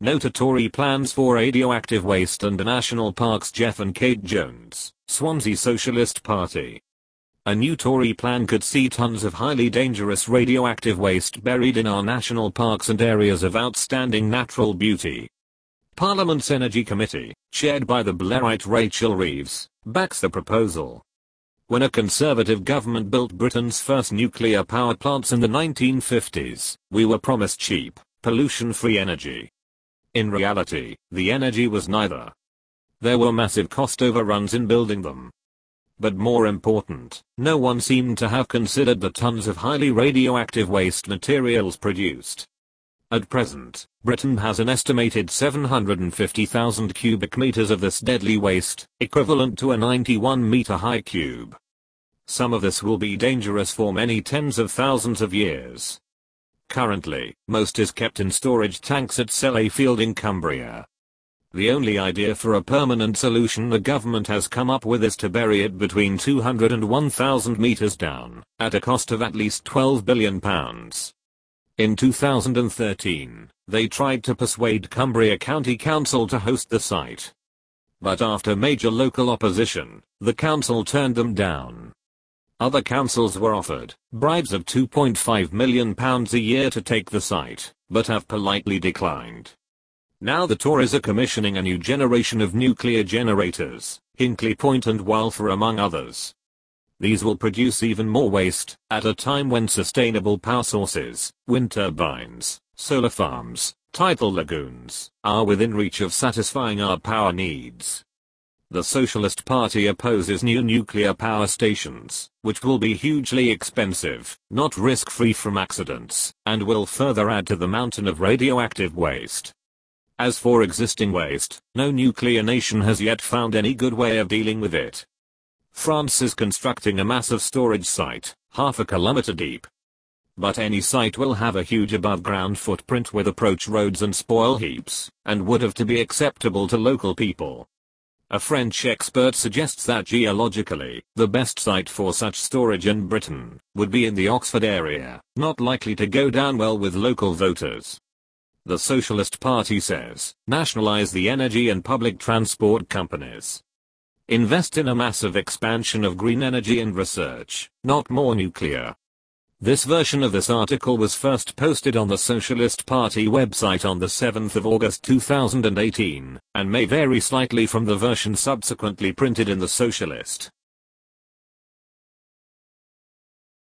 No to Tory plans for radioactive waste and national parks. Jeff and Kate Jones, Swansea Socialist Party. A new Tory plan could see tons of highly dangerous radioactive waste buried in our national parks and areas of outstanding natural beauty. Parliament's Energy Committee, chaired by the Blairite Rachel Reeves, backs the proposal. When a Conservative government built Britain's first nuclear power plants in the 1950s, we were promised cheap, pollution-free energy. In reality, the energy was neither. There were massive cost overruns in building them. But more important, no one seemed to have considered the tons of highly radioactive waste materials produced. At present, Britain has an estimated 750,000 cubic meters of this deadly waste, equivalent to a 91-meter-high cube. Some of this will be dangerous for many tens of thousands of years. Currently, most is kept in storage tanks at Sellafield in Cumbria. The only idea for a permanent solution the government has come up with is to bury it between 200 and 1,000 meters down, at a cost of at least £12 billion. In 2013, they tried to persuade Cumbria County Council to host the site. But after major local opposition, the council turned them down. Other councils were offered bribes of £2.5 million a year to take the site, but have politely declined. Now the Tories are commissioning a new generation of nuclear generators, Hinkley Point and Walther among others. These will produce even more waste, at a time when sustainable power sources, wind turbines, solar farms, tidal lagoons, are within reach of satisfying our power needs. The Socialist Party opposes new nuclear power stations, which will be hugely expensive, not risk-free from accidents, and will further add to the mountain of radioactive waste. As for existing waste, no nuclear nation has yet found any good way of dealing with it. France is constructing a massive storage site, half a kilometer deep. But any site will have a huge above-ground footprint with approach roads and spoil heaps, and would have to be acceptable to local people. A French expert suggests that geologically, the best site for such storage in Britain would be in the Oxford area, not likely to go down well with local voters. The Socialist Party says, nationalize the energy and public transport companies. Invest in a massive expansion of green energy and research, not more nuclear. This version of this article was first posted on the Socialist Party website on the 7th of August 2018, and may vary slightly from the version subsequently printed in the Socialist.